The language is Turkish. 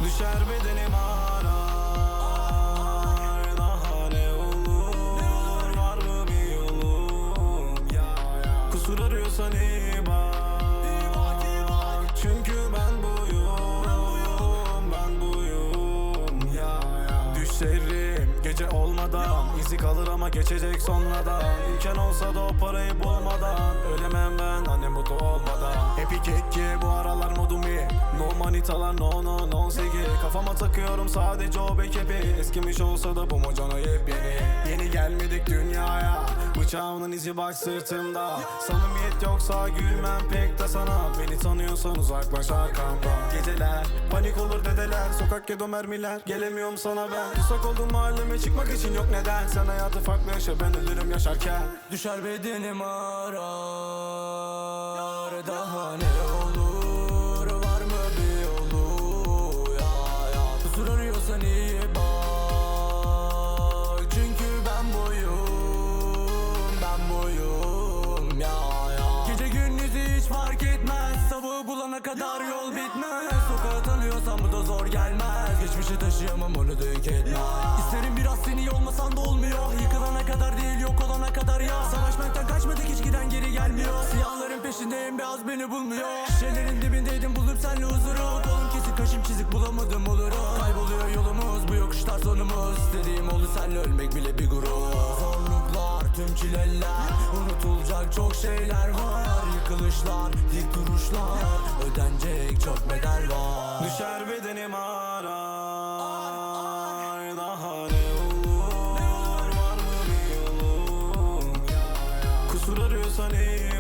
Düşer bedenim arar, daha ne olur, var mı bir yolum? Kusur arıyorsan iyi bak, çünkü ben buyum, ben buyum. Düşerim gece olmadan, izi kalır ama geçecek sonradan. İmkan olsa da o parayı bulmadan, ölemem ben anne mutlu olmadan. Epic ki bu aralar modum iyi, no manitalar no no no segi. Kafama takıyorum sadece o bekepi, eskimiş olsa da bu mocana yepyeni. Yeni gelmedik dünyaya, bıçağımın izi bak sırtımda. Samimiyet yoksa gülmem pek de sana, beni tanıyorsan uzaklaş arkamdan. Geceler panik olur dedeler, sokak gedo mermiler, gelemiyorum sana ben. Tutsak oldum mahalleme çıkmak için yok neden. Sen hayatı farklı yaşa, ben ölürüm yaşarken. Düşer bedenim arar, daha ne olur, var mı bir yolu? Kusur arıyorsan iyi bak, çünkü ben buyum, ben buyum. Gece gündüzü hiç fark etmez, sabahı bulana kadar yol bitmez. Sokağı tanıyorsan bu da zor gelmez, geçmişi taşıyamam onu da yük etmez. İsterim biraz seni, olmasan da olmuyor. Yıkılana kadar değil, yok olana kadar ya. Savaşmaktan kaçmadık, hiç giden geri gelmiyor. Siyahların peşindeyim, beyaz beni bulmuyor. Şişelerin dibindeydim, bulup senle huzuru. Kolum kesik, kaşım çizik, bulamadım oluru. Kayboluyor yolumuz, bu yokuşlar sonumuz. İstediğim oldu, senle ölmek bile bir gurur. Zorluklar, tüm çileler, unutulacak çok şeyler var. Yıkılışlar, dik duruşlar, ödenecek çok bedel var. Düşer bedenim arar, daha ne olur, var mı bir yolum? Kusur arıyorsan iyi